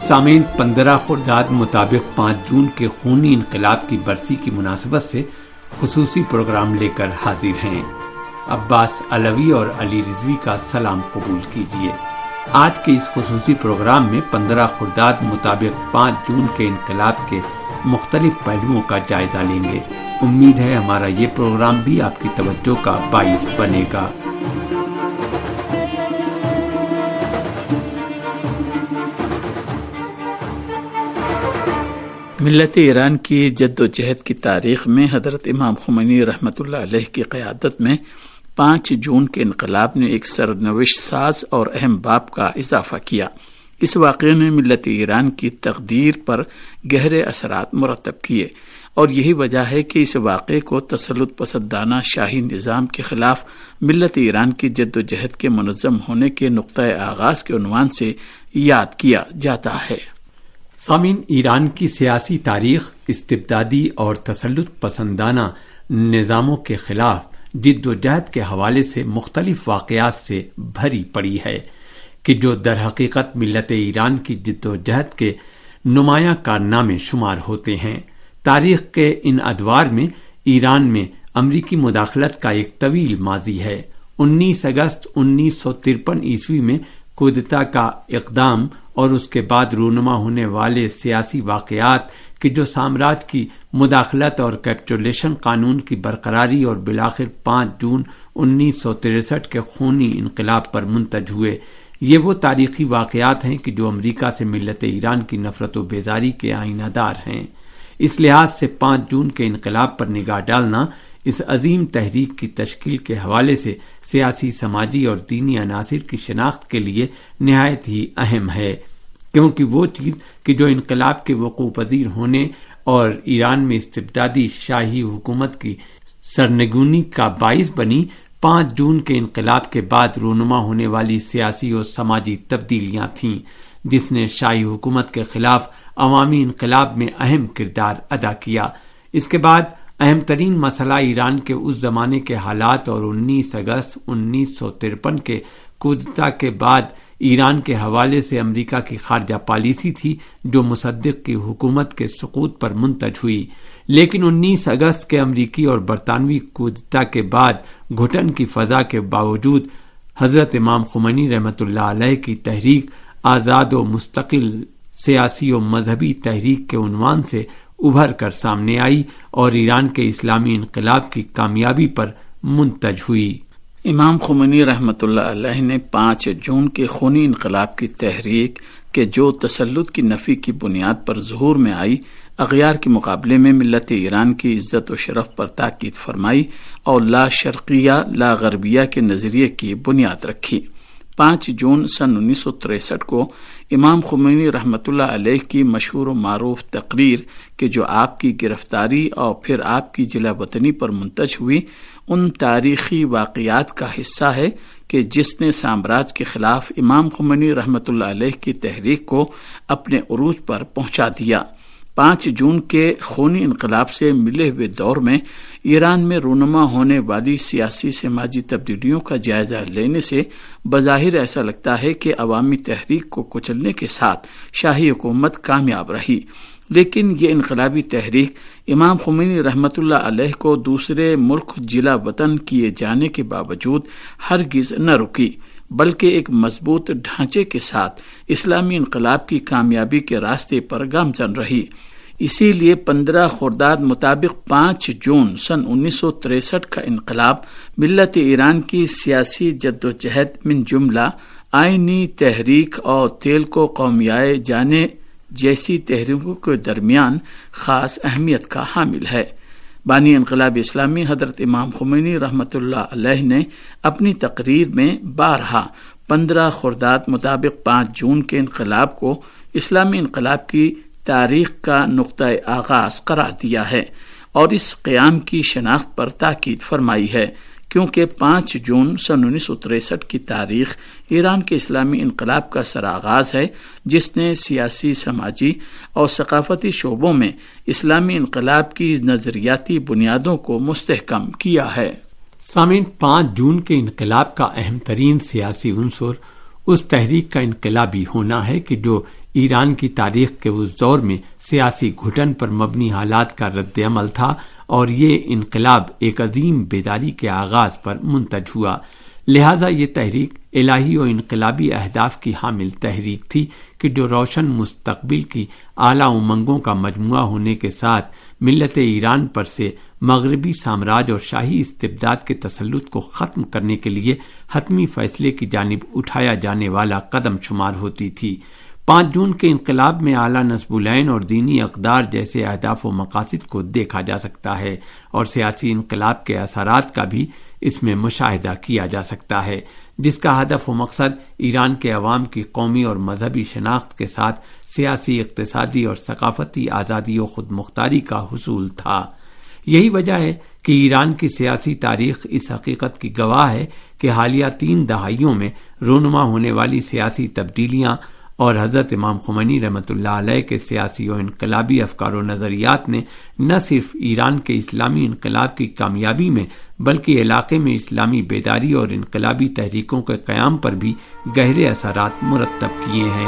سامعین، 15 خرداد مطابق 5 جون کے خونی انقلاب کی برسی کی مناسبت سے خصوصی پروگرام لے کر حاضر ہیں۔ عباس علوی اور علی رضوی کا سلام قبول کیجیے۔ آج کے اس خصوصی پروگرام میں 15 خرداد مطابق 5 جون کے انقلاب کے مختلف پہلوؤں کا جائزہ لیں گے۔ امید ہے ہمارا یہ پروگرام بھی آپ کی توجہ کا باعث بنے گا۔ ملت ایران کی جد و جہد کی تاریخ میں حضرت امام خمینی رحمۃ اللہ علیہ کی قیادت میں 5 جون کے انقلاب نے ایک سرنوشت ساز اور اہم باب کا اضافہ کیا۔ اس واقعے نے ملت ایران کی تقدیر پر گہرے اثرات مرتب کیے، اور یہی وجہ ہے کہ اس واقعے کو تسلط پسندانہ شاہی نظام کے خلاف ملت ایران کی جد و جہد کے منظم ہونے کے نقطۂ آغاز کے عنوان سے یاد کیا جاتا ہے۔ سامعین، ایران کی سیاسی تاریخ استبدادی اور تسلط پسندانہ نظاموں کے خلاف جد و جہد کے حوالے سے مختلف واقعات سے بھری پڑی ہے کہ جو در حقیقت ملت ایران کی جد و جہد کے نمایاں کارنامے شمار ہوتے ہیں۔ تاریخ کے ان ادوار میں ایران میں امریکی مداخلت کا ایک طویل ماضی ہے۔ 19 اگست 1953 عیسوی میں کودتا کا اقدام اور اس کے بعد رونما ہونے والے سیاسی واقعات کہ جو سامراج کی مداخلت اور کیپٹولیشن قانون کی برقراری اور بالآخر 5 جون 1963 کے خونی انقلاب پر منتج ہوئے، یہ وہ تاریخی واقعات ہیں کہ جو امریکہ سے ملت ایران کی نفرت و بیزاری کے آئینہ دار ہیں۔ اس لحاظ سے 5 جون کے انقلاب پر نگاہ ڈالنا اس عظیم تحریک کی تشکیل کے حوالے سے سیاسی، سماجی اور دینی عناصر کی شناخت کے لیے نہایت ہی اہم ہے، کیونکہ وہ چیز کہ جو انقلاب کے وقوع پذیر ہونے اور ایران میں استبدادی شاہی حکومت کی سرنگونی کا باعث بنی، 5 جون کے انقلاب کے بعد رونما ہونے والی سیاسی اور سماجی تبدیلیاں تھیں، جس نے شاہی حکومت کے خلاف عوامی انقلاب میں اہم کردار ادا کیا۔ اس کے بعد اہم ترین مسئلہ ایران کے اس زمانے کے حالات اور 19 اگست 1953 کے کودتا کے بعد ایران کے حوالے سے امریکہ کی خارجہ پالیسی تھی، جو مصدق کی حکومت کے سقوط پر منتج ہوئی۔ لیکن 19 اگست کے امریکی اور برطانوی کودتا کے بعد گھٹن کی فضا کے باوجود حضرت امام خمینی رحمۃ اللہ علیہ کی تحریک آزاد و مستقل سیاسی و مذہبی تحریک کے عنوان سے ابھر کر سامنے آئی اور ایران کے اسلامی انقلاب کی کامیابی پر منتج ہوئی۔ امام خمینی رحمۃ اللہ علیہ نے 5 جون کے خونی انقلاب کی تحریک کے جو تسلط کی نفی کی بنیاد پر ظہور میں آئی، اغیار کے مقابلے میں ملت ایران کی عزت و شرف پر تاکید فرمائی اور لا شرقیہ لا غربیہ کے نظریے کی بنیاد رکھی۔ 5 جون سن 1963 کو امام خمینی رحمۃ اللہ علیہ کی مشہور و معروف تقریر کہ جو آپ کی گرفتاری اور پھر آپ کی جلا وطنی پر منتج ہوئی، ان تاریخی واقعات کا حصہ ہے کہ جس نے سامراج کے خلاف امام خمینی رحمۃ اللہ علیہ کی تحریک کو اپنے عروج پر پہنچا دیا۔ 5 جون کے خونی انقلاب سے ملے ہوئے دور میں ایران میں رونما ہونے والی سیاسی سماجی تبدیلیوں کا جائزہ لینے سے بظاہر ایسا لگتا ہے کہ عوامی تحریک کو کچلنے کے ساتھ شاہی حکومت کامیاب رہی، لیکن یہ انقلابی تحریک امام خمینی رحمۃ اللہ علیہ کو دوسرے ملک جلا وطن کیے جانے کے باوجود ہرگز نہ رکی، بلکہ ایک مضبوط ڈھانچے کے ساتھ اسلامی انقلاب کی کامیابی کے راستے پر گامزن رہی۔ اسی لیے 15 خرداد مطابق 5 جون سن 1963 کا انقلاب ملت ایران کی سیاسی جد و جہد من جملہ آئینی تحریک اور تیل کو قومیائے جانے جیسی تحریکوں کے درمیان خاص اہمیت کا حامل ہے۔ بانی انقلاب اسلامی حضرت امام خمینی رحمۃ اللہ علیہ نے اپنی تقریر میں بارہا 15 خرداد مطابق 5 جون کے انقلاب کو اسلامی انقلاب کی تاریخ کا نقطۂ آغاز قرار دیا ہے اور اس قیام کی شناخت پر تاکید فرمائی ہے، کیونکہ 5 جون سن 1963 کی تاریخ ایران کے اسلامی انقلاب کا سرآغاز ہے، جس نے سیاسی، سماجی اور ثقافتی شعبوں میں اسلامی انقلاب کی نظریاتی بنیادوں کو مستحکم کیا ہے۔ سامعین، 5 جون کے انقلاب کا اہم ترین سیاسی عنصر اس تحریک کا انقلابی ہونا ہے کہ جو ایران کی تاریخ کے اس دور میں سیاسی گھٹن پر مبنی حالات کا رد عمل تھا، اور یہ انقلاب ایک عظیم بیداری کے آغاز پر منتج ہوا۔ لہذا یہ تحریک الہی و انقلابی اہداف کی حامل تحریک تھی کہ جو روشن مستقبل کی اعلیٰ امنگوں کا مجموعہ ہونے کے ساتھ ملت ایران پر سے مغربی سامراج اور شاہی استبداد کے تسلط کو ختم کرنے کے لیے حتمی فیصلے کی جانب اٹھایا جانے والا قدم شمار ہوتی تھی۔ 5 جون کے انقلاب میں اعلیٰ نصب العین اور دینی اقدار جیسے اہداف و مقاصد کو دیکھا جا سکتا ہے، اور سیاسی انقلاب کے اثرات کا بھی اس میں مشاہدہ کیا جا سکتا ہے، جس کا ہدف و مقصد ایران کے عوام کی قومی اور مذہبی شناخت کے ساتھ سیاسی، اقتصادی اور ثقافتی آزادی و خود مختاری کا حصول تھا۔ یہی وجہ ہے کہ ایران کی سیاسی تاریخ اس حقیقت کی گواہ ہے کہ حالیہ 3 دہائیوں میں رونما ہونے والی سیاسی تبدیلیاں اور حضرت امام خمینی رحمۃ اللہ علیہ کے سیاسی و انقلابی افکار و نظریات نے نہ صرف ایران کے اسلامی انقلاب کی کامیابی میں بلکہ علاقے میں اسلامی بیداری اور انقلابی تحریکوں کے قیام پر بھی گہرے اثرات مرتب کیے ہیں۔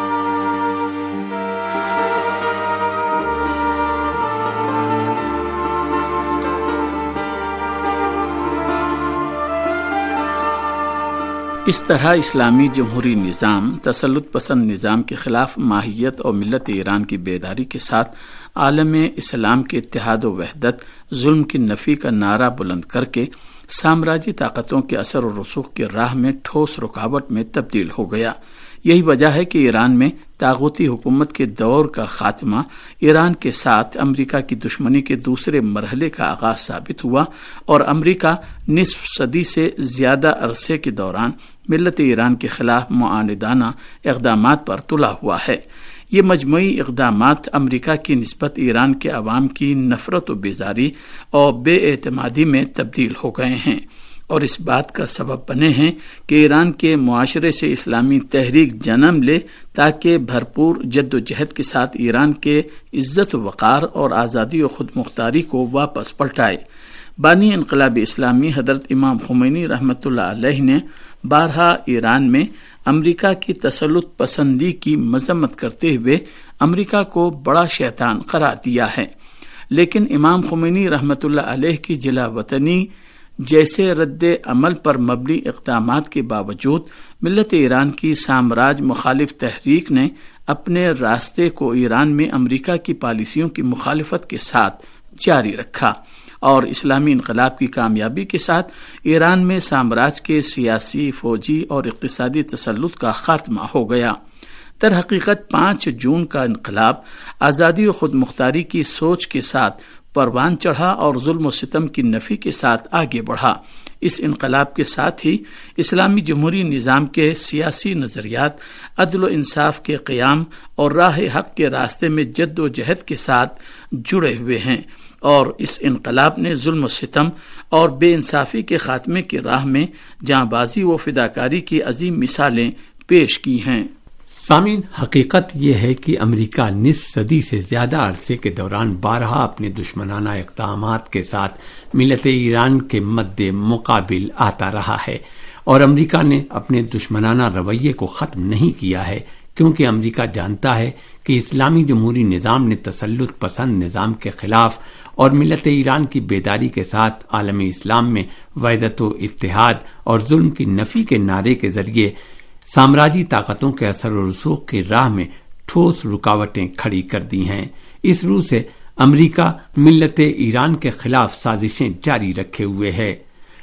اس طرح اسلامی جمہوری نظام تسلط پسند نظام کے خلاف ماہیت اور ملت ایران کی بیداری کے ساتھ عالم اسلام کے اتحاد و وحدت، ظلم کی نفی کا نعرہ بلند کر کے سامراجی طاقتوں کے اثر و رسوخ کی راہ میں ٹھوس رکاوٹ میں تبدیل ہو گیا۔ یہی وجہ ہے کہ ایران میں طاغوتی حکومت کے دور کا خاتمہ ایران کے ساتھ امریکہ کی دشمنی کے دوسرے مرحلے کا آغاز ثابت ہوا، اور امریکہ نصف صدی سے زیادہ عرصے کے دوران ملت ایران کے خلاف معاندانہ اقدامات پر تلا ہوا ہے۔ یہ مجموعی اقدامات امریکہ کی نسبت ایران کے عوام کی نفرت و بیزاری اور بے اعتمادی میں تبدیل ہو گئے ہیں، اور اس بات کا سبب بنے ہیں کہ ایران کے معاشرے سے اسلامی تحریک جنم لے تاکہ بھرپور جد و جہد کے ساتھ ایران کے عزت و وقار اور آزادی و خود مختاری کو واپس پلٹائے۔ بانی انقلاب اسلامی حضرت امام خمینی رحمۃ اللہ علیہ نے بارہا ایران میں امریکہ کی تسلط پسندی کی مذمت کرتے ہوئے امریکہ کو بڑا شیطان قرار دیا ہے، لیکن امام خمینی رحمۃ اللہ علیہ کی جلا وطنی جیسے رد عمل پر مبنی اقدامات کے باوجود ملت ایران کی سامراج مخالف تحریک نے اپنے راستے کو ایران میں امریکہ کی پالیسیوں کی مخالفت کے ساتھ جاری رکھا، اور اسلامی انقلاب کی کامیابی کے ساتھ ایران میں سامراج کے سیاسی، فوجی اور اقتصادی تسلط کا خاتمہ ہو گیا۔ در حقیقت 5 جون کا انقلاب آزادی و خود مختاری کی سوچ کے ساتھ پروان چڑھا اور ظلم و ستم کی نفی کے ساتھ آگے بڑھا۔ اس انقلاب کے ساتھ ہی اسلامی جمہوری نظام کے سیاسی نظریات عدل و انصاف کے قیام اور راہ حق کے راستے میں جد و جہد کے ساتھ جڑے ہوئے ہیں، اور اس انقلاب نے ظلم و ستم اور بے انصافی کے خاتمے کی راہ میں جاں بازی و فداکاری کی عظیم مثالیں پیش کی ہیں۔ سامعین، حقیقت یہ ہے کہ امریکہ نصف صدی سے زیادہ عرصے کے دوران بارہا اپنے دشمنانہ اقدامات کے ساتھ ملت ایران کے مد مقابل آتا رہا ہے، اور امریکہ نے اپنے دشمنانہ رویے کو ختم نہیں کیا ہے، کیونکہ امریکہ جانتا ہے کہ اسلامی جمہوری نظام نے تسلط پسند نظام کے خلاف اور ملت ایران کی بیداری کے ساتھ عالم اسلام میں وحدت و اتحاد اور ظلم کی نفی کے نعرے کے ذریعے سامراجی طاقتوں کے اثر و رسوخ کی راہ میں ٹھوس رکاوٹیں کھڑی کر دی ہیں۔ اس روح سے امریکہ ملت ایران کے خلاف سازشیں جاری رکھے ہوئے ہے۔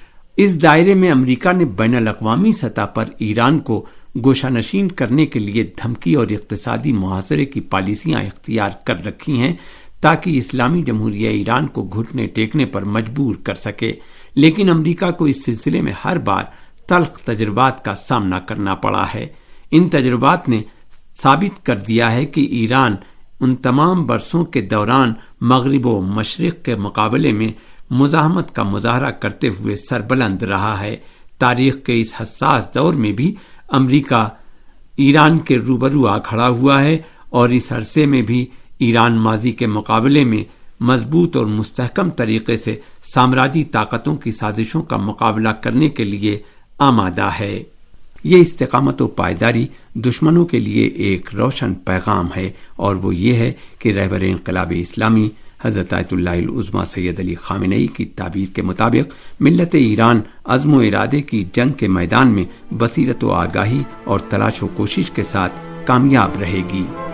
اس دائرے میں امریکہ نے بین الاقوامی سطح پر ایران کو گوشہ نشین کرنے کے لیے دھمکی اور اقتصادی محاصرے کی پالیسیاں اختیار کر رکھی ہیں تاکہ اسلامی جمہوریہ ایران کو گھٹنے ٹیکنے پر مجبور کر سکے، لیکن امریکہ کو اس سلسلے میں ہر بار تلخ تجربات کا سامنا کرنا پڑا ہے۔ ان تجربات نے ثابت کر دیا ہے کہ ایران ان تمام برسوں کے دوران مغرب و مشرق کے مقابلے میں مزاحمت کا مظاہرہ کرتے ہوئے سربلند رہا ہے۔ تاریخ کے اس حساس دور میں بھی امریکہ ایران کے روبرو آ کھڑا ہوا ہے، اور اس عرصے میں بھی ایران ماضی کے مقابلے میں مضبوط اور مستحکم طریقے سے سامراجی طاقتوں کی سازشوں کا مقابلہ کرنے کے لیے آمادہ ہے۔ یہ استقامت و پائیداری دشمنوں کے لیے ایک روشن پیغام ہے، اور وہ یہ ہے کہ رہبر انقلاب اسلامی حضرت آیت اللہ العظمیٰ سید علی خامنئی کی تعبیر کے مطابق ملت ایران عزم و ارادے کی جنگ کے میدان میں بصیرت و آگاہی اور تلاش و کوشش کے ساتھ کامیاب رہے گی۔